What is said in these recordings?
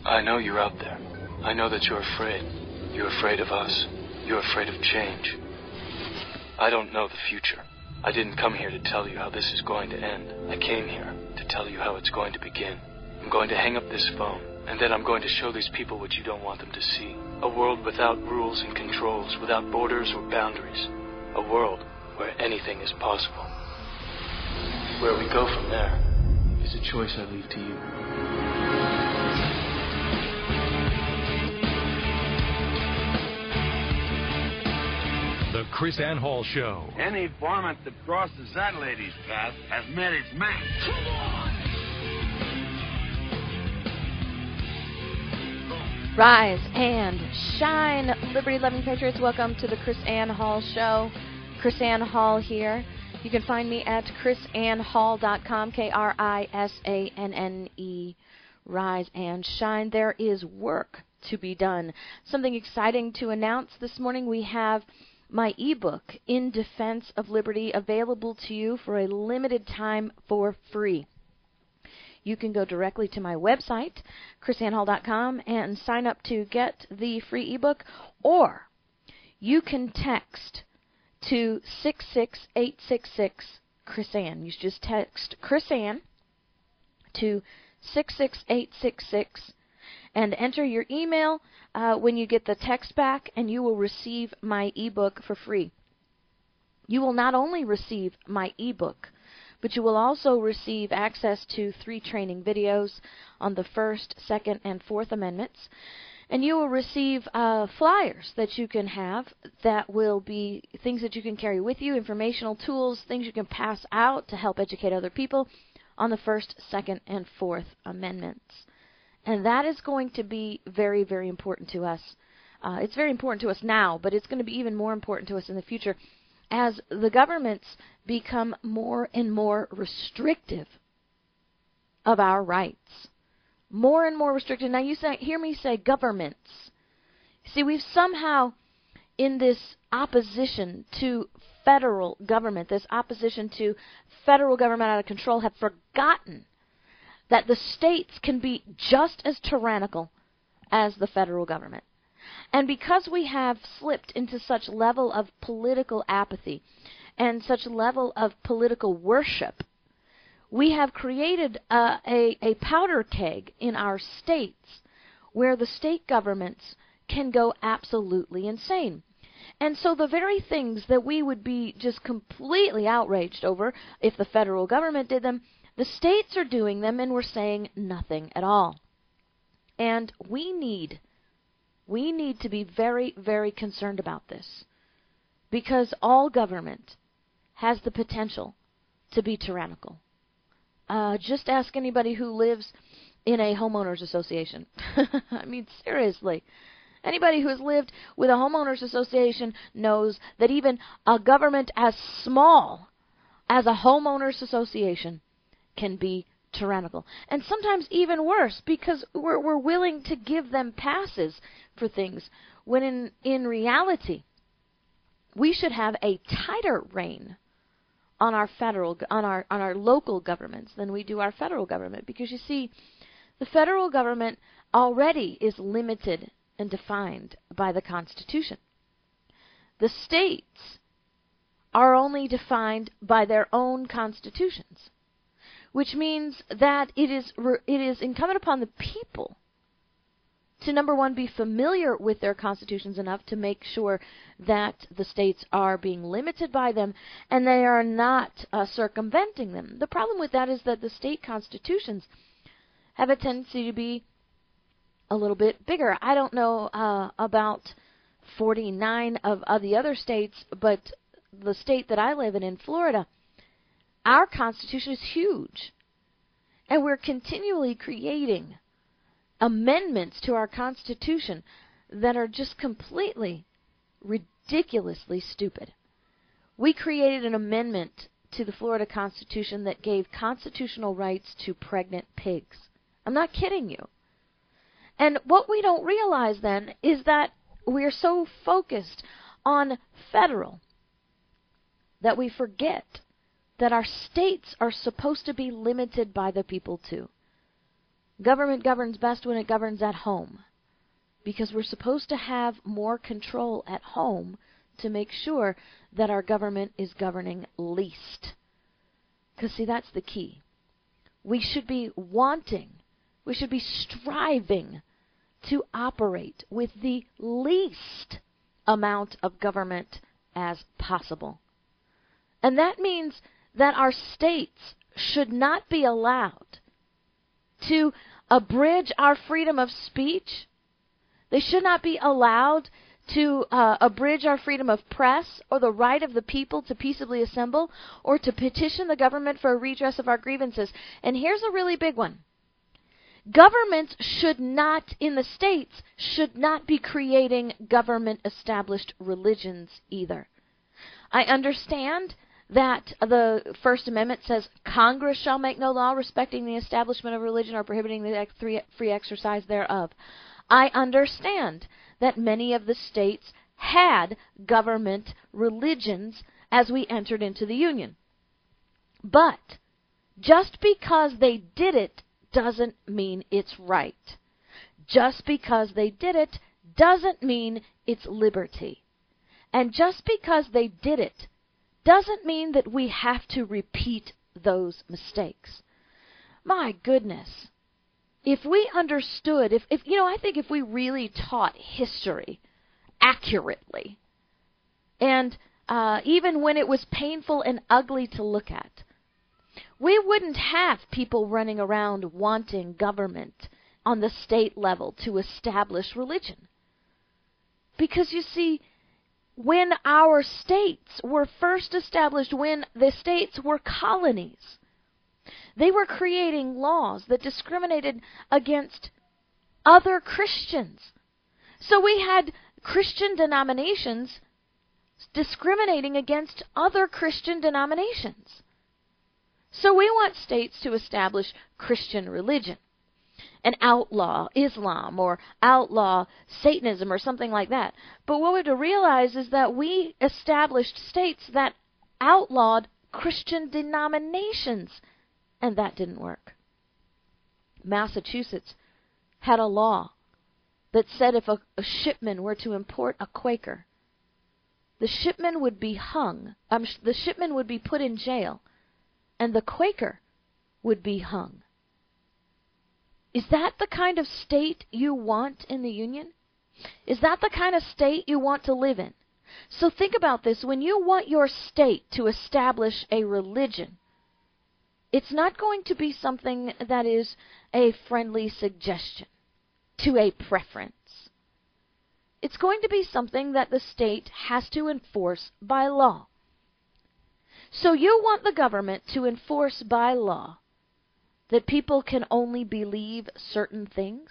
I know you're out there. I know that you're afraid. You're afraid of us. You're afraid of change. I don't know the future. I didn't come here to tell you how this is going to end. I came here to tell you how it's going to begin. I'm going to hang up this phone, and then I'm going to show these people what you don't want them to see. A world without rules and controls, without borders or boundaries. A world where anything is possible. Where we go from there is a choice I leave to you. The Chris Ann Hall Show. Any varmint that crosses that lady's path has met its match. Come on! Rise and shine, liberty-loving patriots. Welcome to the Chris Ann Hall Show. Chris Ann Hall here. You can find me at chrisannhall.com, Krisanne. Rise and shine. There is work to be done. Something exciting to announce this morning. We have my ebook, In Defense of Liberty, available to you for a limited time for free. You can go directly to my website, chrisannhall.com, and sign up to get the free ebook, or you can text to 66866 Chris-Ann. You just text Chris-Ann to 66866 and enter your email when you get the text back, and you will receive my ebook for free. You will not only receive my ebook, but you will also receive access to 3 training videos on the First, Second, and Fourth Amendments. And you will receive flyers that you can have that will be things that you can carry with you, informational tools, things you can pass out to help educate other people on the First, Second, and Fourth Amendments. And that is going to be very, very important to us. It's very important to us now, but it's going to be even more important to us in the future as the governments become more and more restrictive of our rights. More and more restricted. Now hear me say governments. See, we've somehow, in this opposition to federal government, this opposition to federal government out of control, have forgotten that the states can be just as tyrannical as the federal government. And because we have slipped into such level of political apathy and such level of political worship, we have created a powder keg in our states where the state governments can go absolutely insane. And so the very things that we would be just completely outraged over if the federal government did them, the states are doing them, and we're saying nothing at all. And we need to be very, very concerned about this, because all government has the potential to be tyrannical. Just ask anybody who lives in a homeowners association. I mean, seriously. Anybody who has lived with a homeowners association knows that even a government as small as a homeowners association can be tyrannical. And sometimes even worse, because we're willing to give them passes for things, when in reality we should have a tighter rein on our local governments than we do our federal government. Because you see, the federal government already is limited and defined by the Constitution. The states are only defined by their own constitutions, which means that it is incumbent upon the people to, number one, be familiar with their constitutions enough to make sure that the states are being limited by them and they are not circumventing them. The problem with that is that the state constitutions have a tendency to be a little bit bigger. I don't know about 49 of the other states, but the state that I live in Florida, our Constitution is huge, and we're continually creating amendments to our Constitution that are just completely, ridiculously stupid. We created an amendment to the Florida Constitution that gave constitutional rights to pregnant pigs. I'm not kidding you. And what we don't realize then is that we're so focused on federal that we forget that our states are supposed to be limited by the people too. Government governs best when it governs at home, because we're supposed to have more control at home to make sure that our government is governing least. Because, see, that's the key. We should be striving to operate with the least amount of government as possible. And that means that our states should not be allowed to abridge our freedom of speech. They should not be allowed to abridge our freedom of press or the right of the people to peaceably assemble or to petition the government for a redress of our grievances. And here's a really big one. Governments should not, in the states, should not be creating government-established religions either. I understand that the First Amendment says Congress shall make no law respecting the establishment of religion or prohibiting the free exercise thereof. I understand that many of the states had government religions as we entered into the Union. But just because they did it doesn't mean it's right. Just because they did it doesn't mean it's liberty. And just because they did it doesn't mean that we have to repeat those mistakes. My goodness. If we understood, I think if we really taught history accurately, and even when it was painful and ugly to look at, we wouldn't have people running around wanting government on the state level to establish religion. Because you see, when our states were first established, when the states were colonies, they were creating laws that discriminated against other Christians. So we had Christian denominations discriminating against other Christian denominations. So we want states to establish Christian religion and outlaw Islam or outlaw Satanism or something like that. But what we have to realize is that we established states that outlawed Christian denominations, and that didn't work. Massachusetts had a law that said if a shipman were to import a Quaker, the shipman would be hung. The shipman would be put in jail, and the Quaker would be hung. Is that the kind of state you want in the Union? Is that the kind of state you want to live in? So think about this. When you want your state to establish a religion, it's not going to be something that is a friendly suggestion to a preference. It's going to be something that the state has to enforce by law. So you want the government to enforce by law that people can only believe certain things?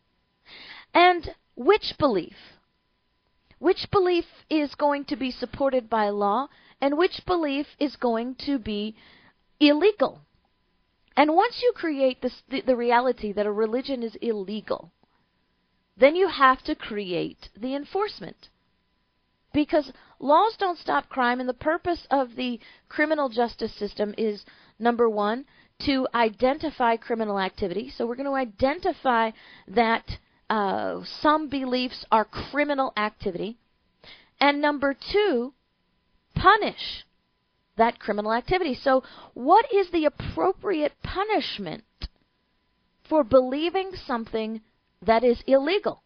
And which belief? Which belief is going to be supported by law, and which belief is going to be illegal? And once you create the reality that a religion is illegal, then you have to create the enforcement. Because laws don't stop crime, and the purpose of the criminal justice system is, number one, to identify criminal activity. So we're going to identify that some beliefs are criminal activity. And number two, punish that criminal activity. So what is the appropriate punishment for believing something that is illegal?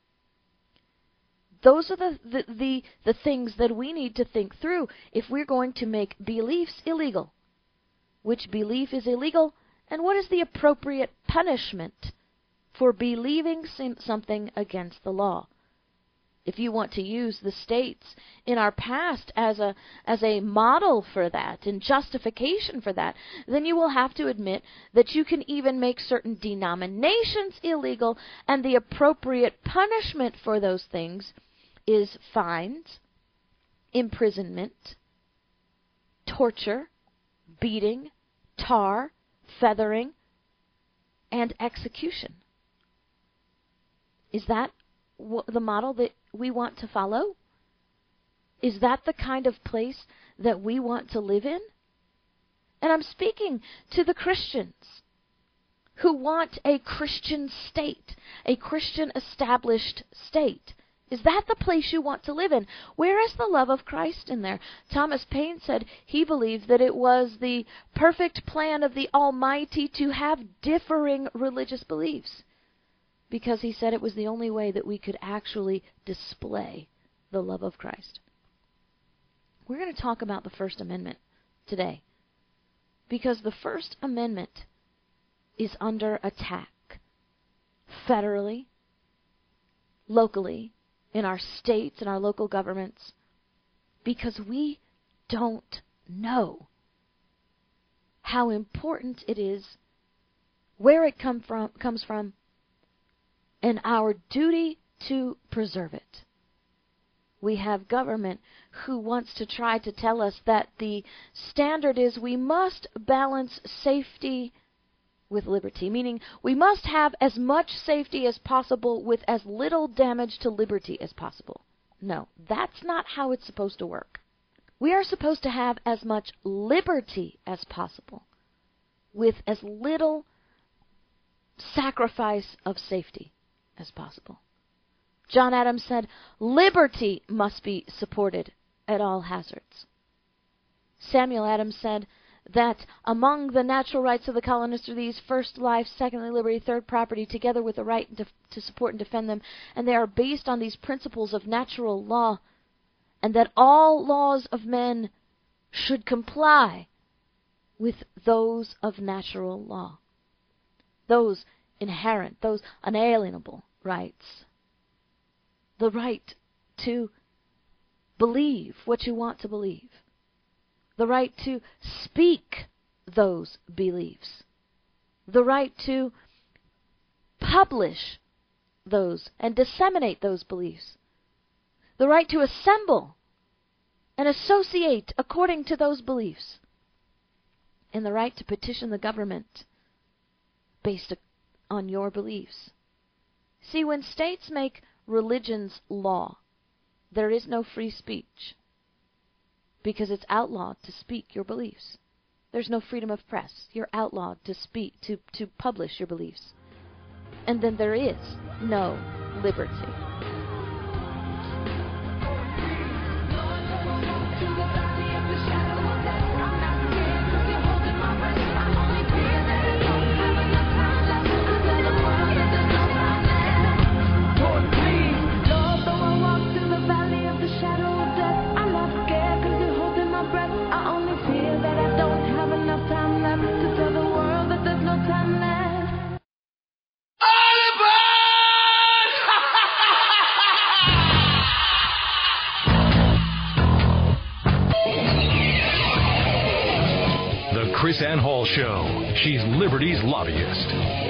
Those are the things that we need to think through if we're going to make beliefs illegal. Which belief is illegal, and what is the appropriate punishment for believing something against the law? If you want to use the states in our past as a model for that and justification for that, then you will have to admit that you can even make certain denominations illegal, and the appropriate punishment for those things is fines, imprisonment, torture, beating, tar, feathering, and execution. Is that the model that we want to follow? Is that the kind of place that we want to live in? And I'm speaking to the Christians. who want a Christian state, a Christian established state. Is that the place you want to live in? Where is the love of Christ in there? Thomas Paine said he believed that it was the perfect plan of the Almighty to have differing religious beliefs, because he said it was the only way that we could actually display the love of Christ. We're going to talk about the First Amendment today, because the First Amendment is under attack federally, locally, in our states and our local governments, because we don't know how important it is, where it comes from, and our duty to preserve it. We have government who wants to try to tell us that the standard is we must balance safety with liberty, meaning we must have as much safety as possible with as little damage to liberty as possible. No, that's not how it's supposed to work. We are supposed to have as much liberty as possible with as little sacrifice of safety as possible. John Adams said, liberty must be supported at all hazards. Samuel Adams said that among the natural rights of the colonists are these: first, life; secondly, liberty; third, property, together with the right to support and defend them. And they are based on these principles of natural law, and that all laws of men should comply with those of natural law. Those inherent, those unalienable rights. The right to believe what you want to believe. The right to speak those beliefs. The right to publish those and disseminate those beliefs. The right to assemble and associate according to those beliefs. And the right to petition the government based on your beliefs. See, when states make religion's law, there is no free speech, because it's outlawed to speak your beliefs. There's no freedom of press. You're outlawed to speak, to publish your beliefs. And then there is no liberty. Chris Ann Hall Show. She's Liberty's lobbyist.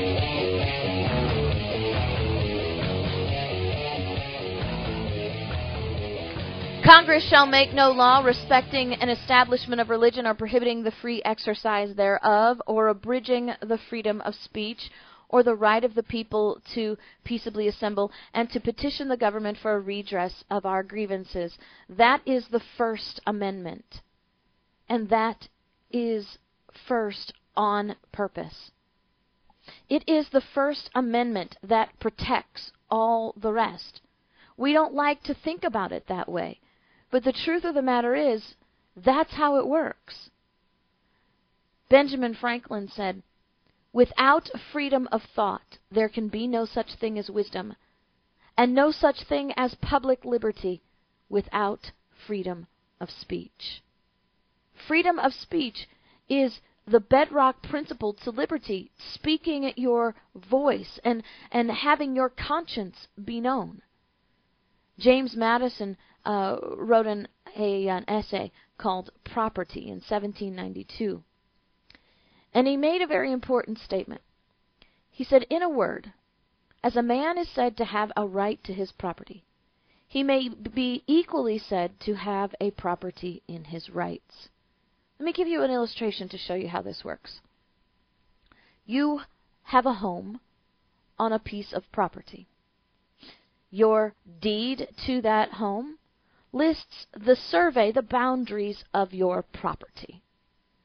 Congress shall make no law respecting an establishment of religion or prohibiting the free exercise thereof, or abridging the freedom of speech, or the right of the people to peaceably assemble and to petition the government for a redress of our grievances. That is the First Amendment. And that is first on purpose. It is the First Amendment that protects all the rest. We don't like to think about it that way, but the truth of the matter is, that's how it works. Benjamin Franklin said, "Without freedom of thought, there can be no such thing as wisdom, and no such thing as public liberty without freedom of speech." Freedom of speech is the bedrock principle to liberty, speaking your voice and having your conscience be known. James Madison wrote an essay called Property in 1792. And he made a very important statement. He said, in a word, as a man is said to have a right to his property, he may be equally said to have a property in his rights. Let me give you an illustration to show you how this works. You have a home on a piece of property. Your deed to that home lists the boundaries of your property.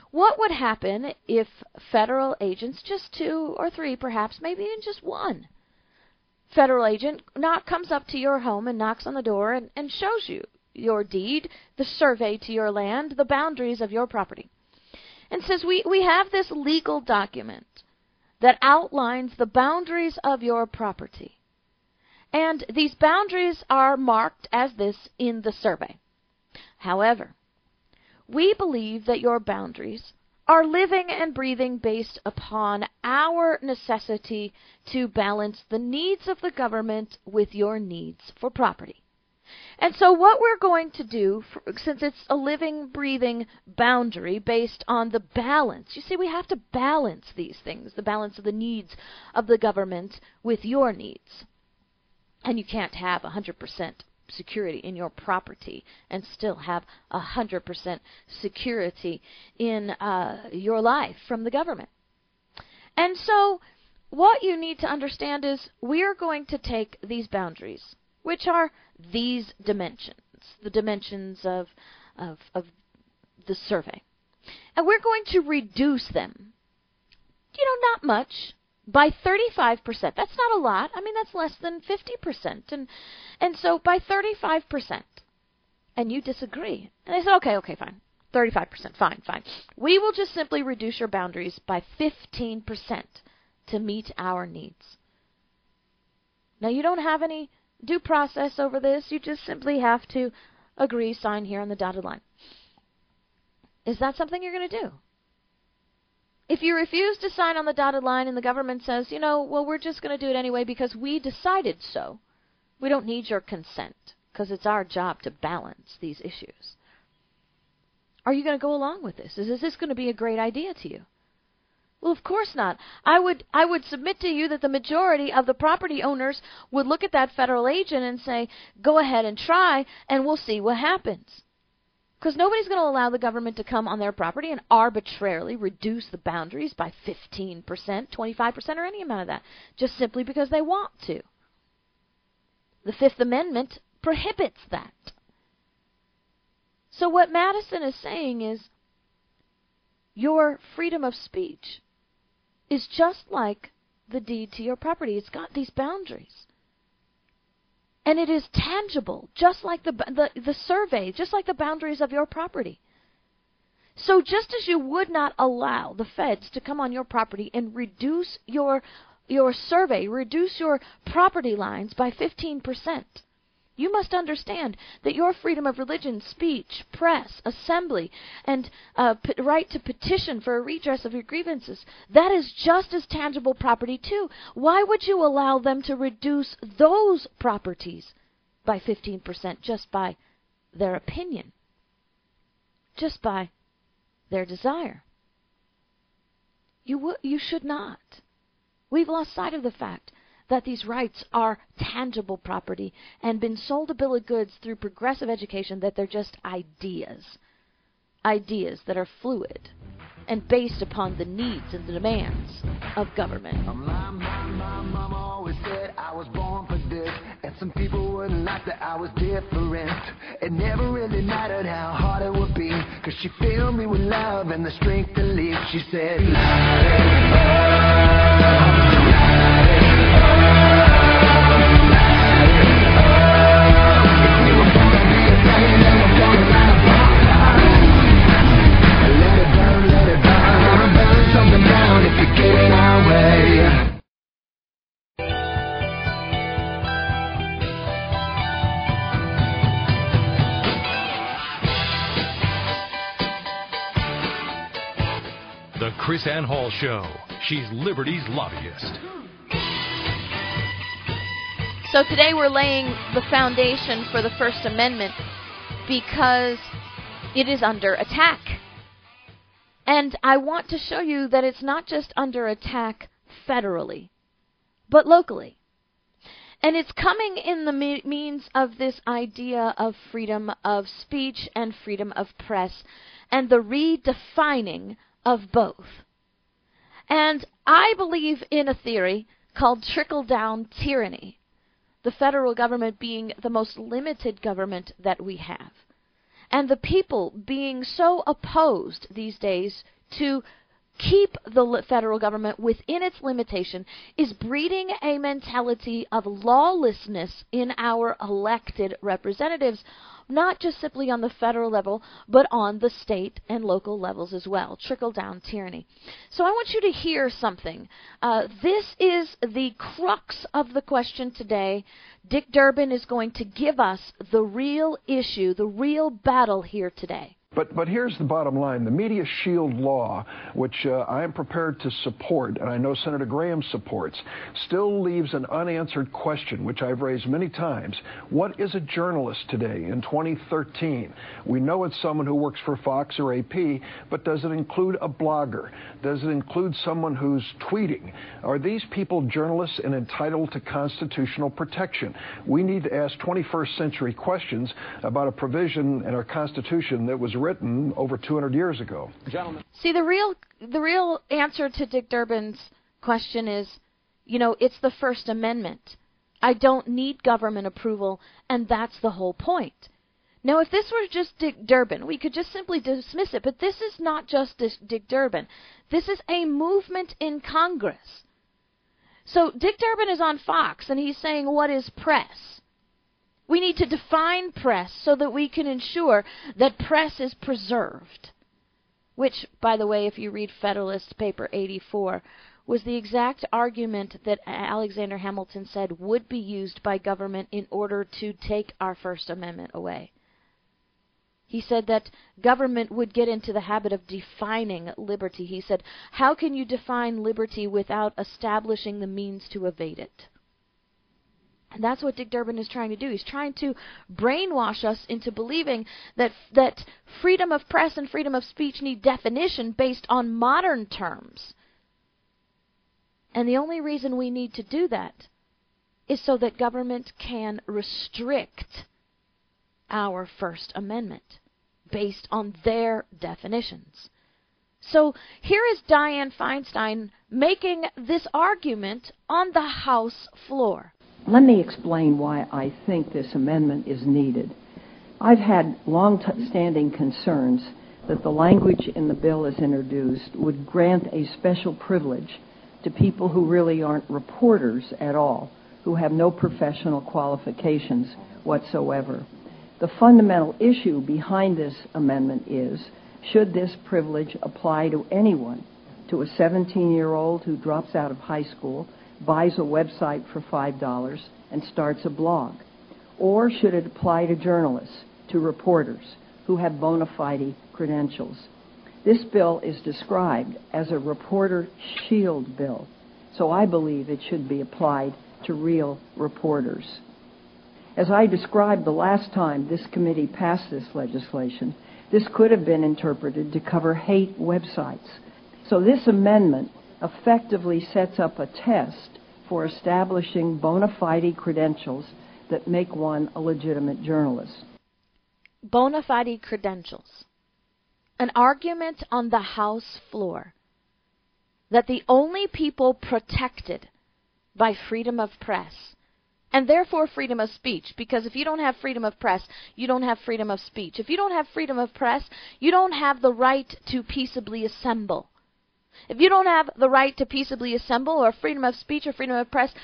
What would happen if federal agents, just 2 or 3 perhaps, maybe even just 1, federal agent comes up to your home and knocks on the door and shows you your deed, the survey to your land, the boundaries of your property, and says, we have this legal document that outlines the boundaries of your property. And these boundaries are marked as this in the survey. However, we believe that your boundaries are living and breathing based upon our necessity to balance the needs of the government with your needs for property. And so what we're going to do, since it's a living, breathing boundary based on the balance, you see, we have to balance these things, the balance of the needs of the government with your needs. And you can't have 100% security in your property and still have 100% security in your life from the government. And so what you need to understand is we're going to take these boundaries, which are these dimensions, the dimensions of the survey, and we're going to reduce them, not much, by 35%. That's not a lot. I mean, that's less than 50%. And so by 35%, and you disagree. And they said, okay, fine. 35%, fine. We will just simply reduce your boundaries by 15% to meet our needs. Now, you don't have any due process over this. You just simply have to agree, sign here on the dotted line. Is that something you're going to do? If you refuse to sign on the dotted line and the government says, well, we're just going to do it anyway because we decided so, we don't need your consent because it's our job to balance these issues. Are you going to go along with this? Is this going to be a great idea to you? Well, of course not. I would submit to you that the majority of the property owners would look at that federal agent and say, go ahead and try, and we'll see what happens. Because nobody's going to allow the government to come on their property and arbitrarily reduce the boundaries by 15%, 25%, or any amount of that, just simply because they want to. The Fifth Amendment prohibits that. So what Madison is saying is your freedom of speech is just like the deed to your property. It's got these boundaries. And it is tangible, just like the survey, just like the boundaries of your property. So just as you would not allow the feds to come on your property and reduce your survey, reduce your property lines by 15%, you must understand that your freedom of religion, speech, press, assembly, and right to petition for a redress of your grievances, that is just as tangible property too. Why would you allow them to reduce those properties by 15% just by their opinion, just by their desire? You should not. We've lost sight of the fact that these rights are tangible property and been sold a bill of goods through progressive education that they're just ideas that are fluid and based upon the needs and the demands of government. My mama always said I was born for this, and some people wouldn't like that I was different. It never really mattered how hard it would be, 'cause she filled me with love and the strength to live. She said, The Chris Ann Hall Show. She's Liberty's lobbyist. So today we're laying the foundation for the First Amendment because it is under attack. And I want to show you that it's not just under attack federally, but locally. And it's coming in the means of this idea of freedom of speech and freedom of press and the redefining of both. And I believe in a theory called trickle-down tyranny, the federal government being the most limited government that we have, and the people being so opposed these days to keep the federal government within its limitation is breeding a mentality of lawlessness in our elected representatives, not just simply on the federal level, but on the state and local levels as well. Trickle-down tyranny. So I want you to hear something. This is the crux of the question today. Dick Durbin is going to give us the real issue, the real battle here today. But here's the bottom line. The Media Shield law, which I am prepared to support, and I know Senator Graham supports, still leaves an unanswered question, which I've raised many times. What is a journalist today in 2013? We know it's someone who works for Fox or AP, but does it include a blogger? Does it include someone who's tweeting? Are these people journalists and entitled to constitutional protection? We need to ask 21st century questions about a provision in our Constitution that was written over 200 years ago. Gentlemen. See, the real answer to Dick Durbin's question is, it's the First Amendment. I don't need government approval, and that's the whole point. Now, if this were just Dick Durbin, we could just simply dismiss it, but this is not just Dick Durbin. This is a movement in Congress. So Dick Durbin is on Fox, and he's saying, what is press? We need to define press so that we can ensure that press is preserved. Which, by the way, if you read Federalist Paper 84, was the exact argument that Alexander Hamilton said would be used by government in order to take our First Amendment away. He said that government would get into the habit of defining liberty. He said, how can you define liberty without establishing the means to evade it? And that's what Dick Durbin is trying to do. He's trying to brainwash us into believing that freedom of press and freedom of speech need definition based on modern terms. And the only reason we need to do that is so that government can restrict our First Amendment based on their definitions. So here is Dianne Feinstein making this argument on the House floor. Let me explain why I think this amendment is needed. I've had long-standing concerns that the language in the bill as introduced would grant a special privilege to people who really aren't reporters at all, who have no professional qualifications whatsoever. The fundamental issue behind this amendment is, should this privilege apply to anyone, to a 17-year-old who drops out of high school, buys a website for $5, and starts a blog? Or should it apply to journalists, to reporters who have bona fide credentials? This bill is described as a reporter shield bill, so I believe it should be applied to real reporters. As I described the last time this committee passed this legislation, this could have been interpreted to cover hate websites. So this amendment effectively sets up a test for establishing bona fide credentials that make one a legitimate journalist. Bona fide credentials. An argument on the House floor that the only people protected by freedom of press, and therefore freedom of speech, because if you don't have freedom of press, you don't have freedom of speech. If you don't have freedom of press, you don't have the right to peaceably assemble. If you don't have the right to peaceably assemble, or freedom of speech or freedom of press,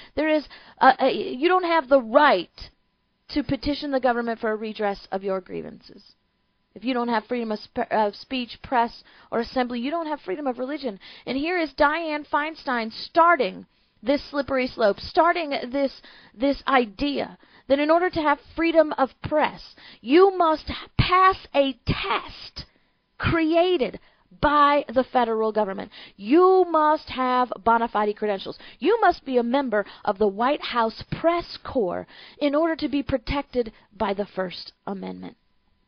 you don't have the right to petition the government for a redress of your grievances. If you don't have freedom of speech, press, or assembly, you don't have freedom of religion. And here is Dianne Feinstein starting this slippery slope, starting this idea that in order to have freedom of press, you must pass a test created by the federal government. You must have bona fide credentials. You must be a member of the White House Press Corps in order to be protected by the First Amendment.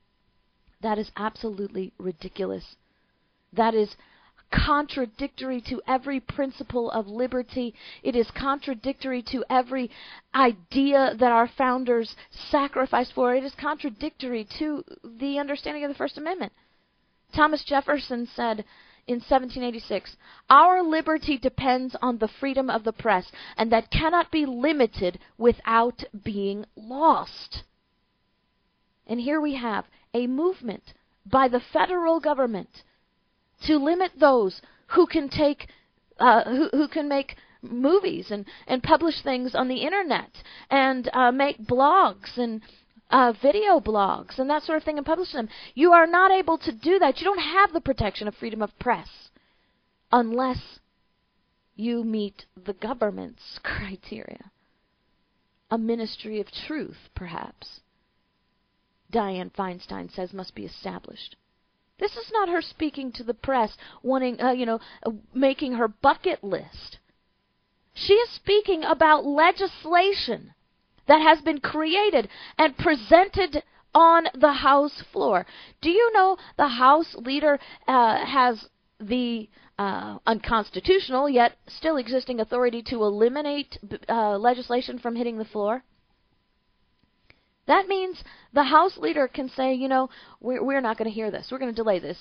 That is absolutely ridiculous. That is contradictory to every principle of liberty. It is contradictory to every idea that our founders sacrificed for. It is contradictory to the understanding of the First Amendment. Thomas Jefferson said in 1786, "Our liberty depends on the freedom of the press, and that cannot be limited without being lost." And here we have a movement by the federal government to limit those who can take, who can make movies and publish things on the internet and make blogs and video blogs and that sort of thing and publish them. You are not able to do that. You don't have the protection of freedom of press unless you meet the government's criteria. A ministry of truth, perhaps, Dianne Feinstein says must be established. This is not her speaking to the press, wanting, making her bucket list. She is speaking about legislation that has been created and presented on the House floor. Do you know the House leader has the unconstitutional yet still existing authority to eliminate legislation from hitting the floor? That means the House leader can say, we're not going to hear this. We're going to delay this.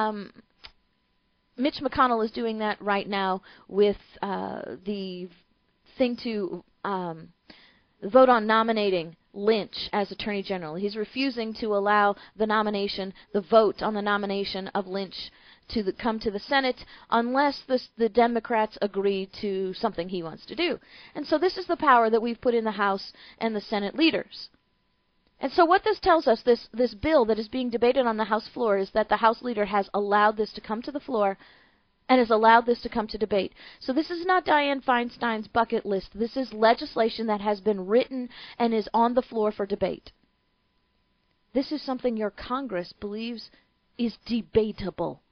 Mitch McConnell is doing that right now with the thing to vote on nominating Lynch as Attorney General. He's refusing to allow the vote on the nomination of Lynch to come to the Senate unless the Democrats agree to something he wants to do. And so this is the power that we've put in the House and the Senate leaders. And so what this tells us, this bill that is being debated on the House floor, is that the House leader has allowed this to come to the floor and has allowed this to come to debate. So this is not Dianne Feinstein's bucket list. This is legislation that has been written and is on the floor for debate. This is something your Congress believes is debatable.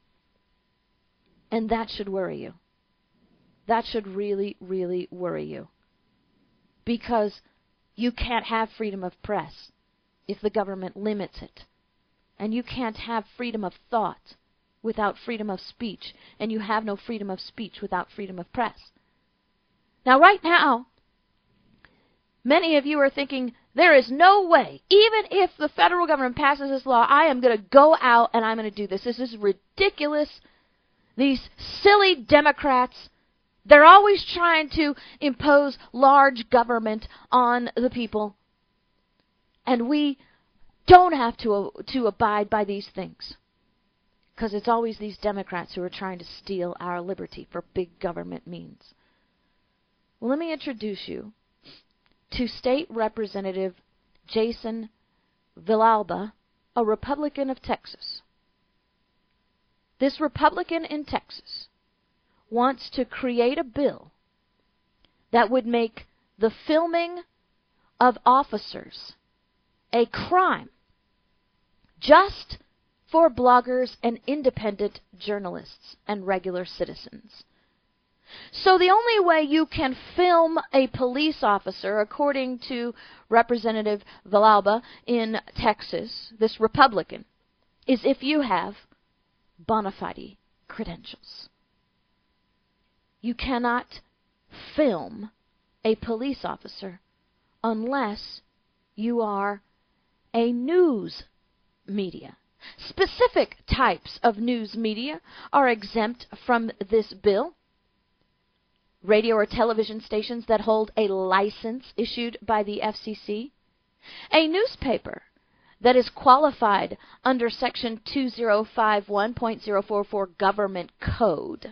And that should worry you. That should really, really worry you. Because you can't have freedom of press if the government limits it. And you can't have freedom of thought without freedom of speech. And you have no freedom of speech without freedom of press. Now, right now, many of you are thinking, there is no way, even if the federal government passes this law, I am going to go out and I'm going to do this. This is ridiculous. These silly Democrats, they're always trying to impose large government on the people. And we don't have to abide by these things. Because it's always these Democrats who are trying to steal our liberty for big government means. Well, let me introduce you to State Representative Jason Villalba, a Republican of Texas. This Republican in Texas wants to create a bill that would make the filming of officers a crime just for bloggers and independent journalists and regular citizens. So the only way you can film a police officer, according to Representative Villalba in Texas, this Republican, is if you have bona fide credentials. You cannot film a police officer unless you are a news media. Specific types of news media are exempt from this bill. Radio or television stations that hold a license issued by the FCC. A newspaper that is qualified under Section 2051.044 Government Code.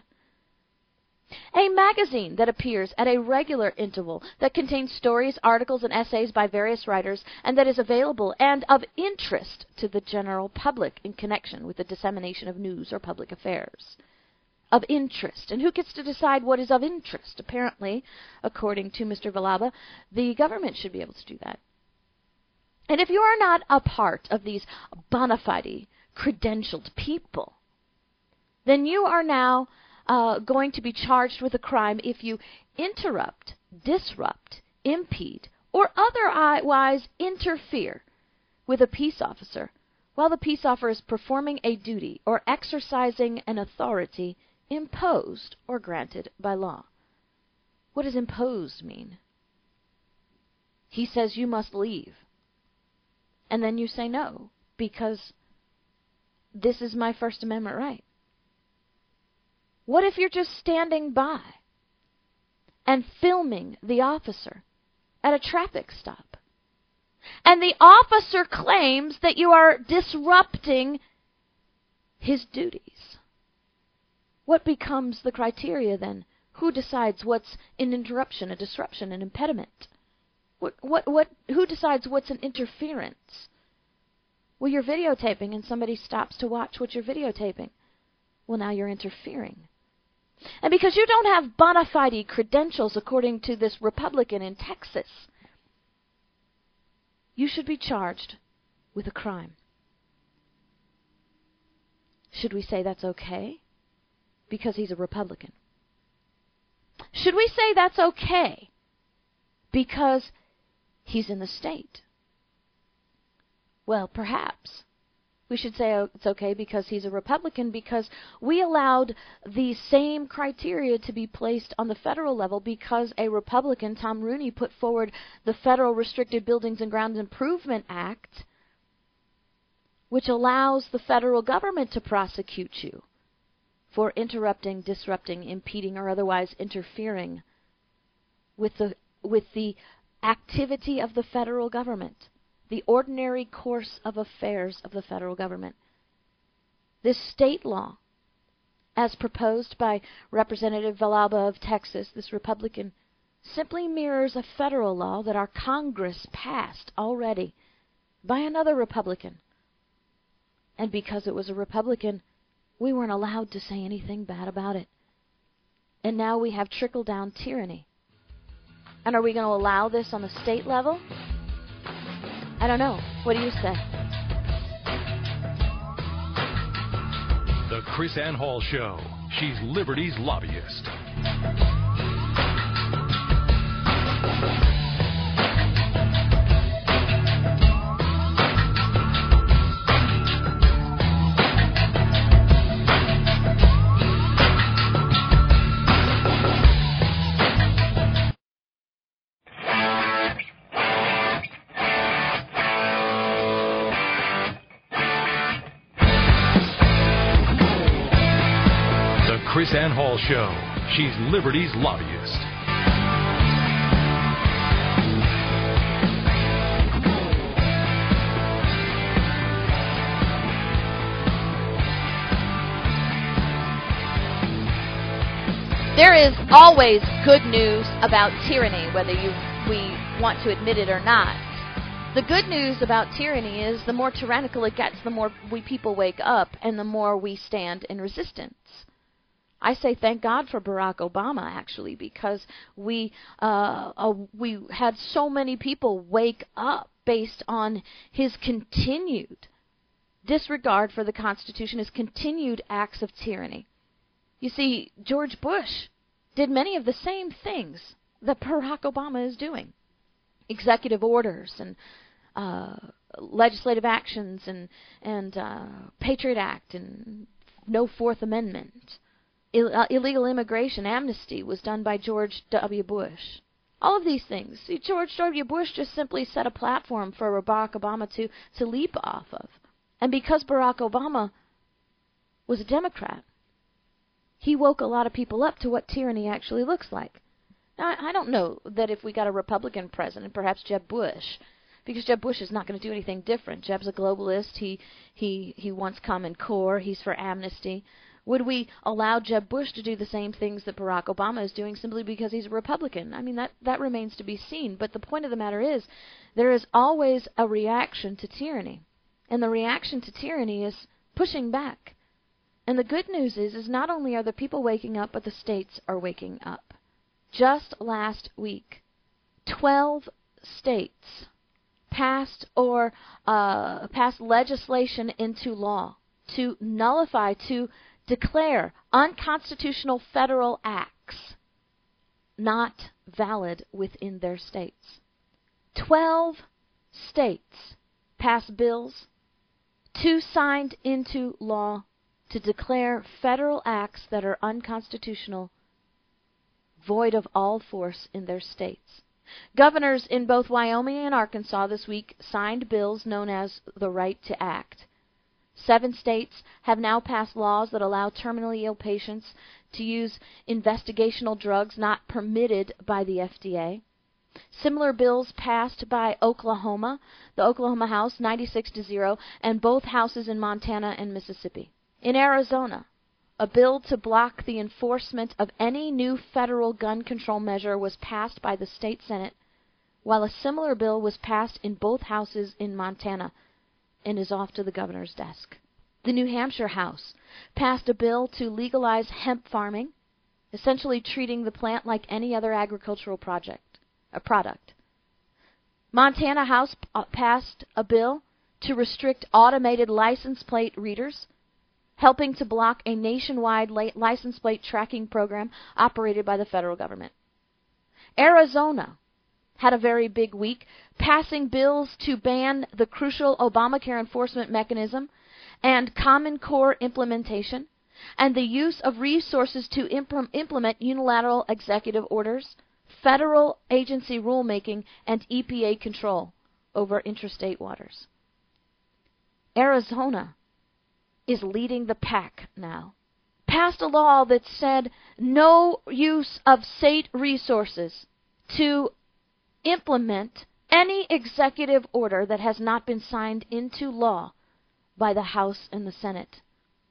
A magazine that appears at a regular interval that contains stories, articles, and essays by various writers and that is available and of interest to the general public in connection with the dissemination of news or public affairs. Of interest. And who gets to decide what is of interest? Apparently, according to Mr. Villalba, the government should be able to do that. And if you are not a part of these bona fide, credentialed people, then you are now going to be charged with a crime if you interrupt, disrupt, impede, or otherwise interfere with a peace officer while the peace officer is performing a duty or exercising an authority imposed or granted by law. What does imposed mean? He says you must leave. And then you say no, because this is my First Amendment right. What if you're just standing by and filming the officer at a traffic stop? And the officer claims that you are disrupting his duties. What becomes the criteria then? Who decides what's an interruption, a disruption, an impediment? Who decides what's an interference? Well, you're videotaping and somebody stops to watch what you're videotaping. Well, now you're interfering. And because you don't have bona fide credentials according to this Republican in Texas, you should be charged with a crime. Should we say that's okay? Because he's a Republican. Should we say that's okay because he's in the state? Well, perhaps. We should say it's okay because he's a Republican, because we allowed the same criteria to be placed on the federal level because a Republican, Tom Rooney, put forward the Federal Restricted Buildings and Grounds Improvement Act, which allows the federal government to prosecute you for interrupting, disrupting, impeding, or otherwise interfering with the activity of the federal government, the ordinary course of affairs of the federal government. This state law, as proposed by Representative Villalba of Texas, this Republican, simply mirrors a federal law that our Congress passed already by another Republican. And because it was a Republican, we weren't allowed to say anything bad about it. And now we have trickle-down tyranny. And are we going to allow this on the state level? I don't know. What do you say? The Chris Ann Hall Show. She's Liberty's lobbyist. Chris Ann Hall Show. She's Liberty's lobbyist. There is always good news about tyranny, whether we want to admit it or not. The good news about tyranny is the more tyrannical it gets, the more we people wake up, and the more we stand in resistance. I say thank God for Barack Obama, actually, because we had so many people wake up based on his continued disregard for the Constitution, his continued acts of tyranny. You see, George Bush did many of the same things that Barack Obama is doing. Executive orders and legislative actions and Patriot Act and no Fourth Amendment. Illegal immigration amnesty was done by George W. Bush. All of these things. See, George W. Bush just simply set a platform for Barack Obama to leap off of. And because Barack Obama was a Democrat, he woke a lot of people up to what tyranny actually looks like. Now, I don't know that if we got a Republican president, perhaps Jeb Bush, because Jeb Bush is not going to do anything different. Jeb's a globalist. He wants Common Core. He's for amnesty. Would we allow Jeb Bush to do the same things that Barack Obama is doing simply because he's a Republican? I mean, that remains to be seen. But the point of the matter is, there is always a reaction to tyranny. And the reaction to tyranny is pushing back. And the good news is not only are the people waking up, but the states are waking up. Just last week, 12 states passed legislation into law to nullify, to declare unconstitutional federal acts not valid within their states. 12 states passed bills, 2 signed into law to declare federal acts that are unconstitutional void of all force in their states. Governors in both Wyoming and Arkansas this week signed bills known as the Right to Act. 7 states have now passed laws that allow terminally ill patients to use investigational drugs not permitted by the FDA. Similar bills passed by Oklahoma, the Oklahoma House 96-0, and both houses in Montana and Mississippi. In Arizona, a bill to block the enforcement of any new federal gun control measure was passed by the state Senate, while a similar bill was passed in both houses in Montana and is off to the governor's desk. The New Hampshire House passed a bill to legalize hemp farming, essentially treating the plant like any other agricultural product. Montana House passed a bill to restrict automated license plate readers, helping to block a nationwide license plate tracking program operated by the federal government. Arizona had a very big week, passing bills to ban the crucial Obamacare enforcement mechanism and Common Core implementation, and the use of resources to implement unilateral executive orders, federal agency rulemaking, and EPA control over interstate waters. Arizona is leading the pack now. Passed a law that said no use of state resources to implement any executive order that has not been signed into law by the House and the Senate.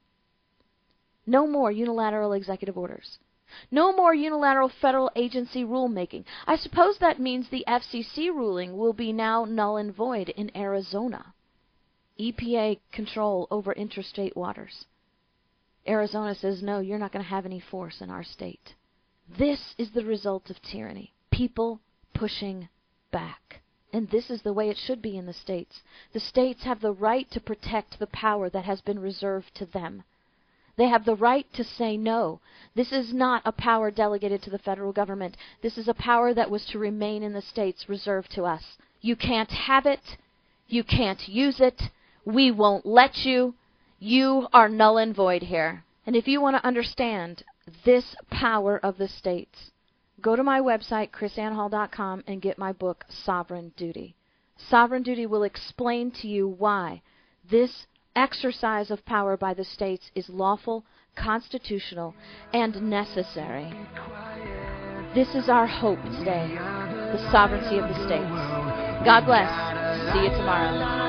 No more unilateral executive orders. No more unilateral federal agency rulemaking. I suppose that means the FCC ruling will be now null and void in Arizona. EPA control over interstate waters. Arizona says, no, you're not going to have any force in our state. This is the result of tyranny. People pushing back. And this is the way it should be in the states. The states have the right to protect the power that has been reserved to them. They have the right to say no. This is not a power delegated to the federal government. This is a power that was to remain in the states, reserved to us. You can't have it. You can't use it. We won't let you. You are null and void here. And if you want to understand this power of the states, go to my website, chrisannehall.com, and get my book, Sovereign Duty. Sovereign Duty will explain to you why this exercise of power by the states is lawful, constitutional, and necessary. This is our hope today, the sovereignty of the states. God bless. See you tomorrow.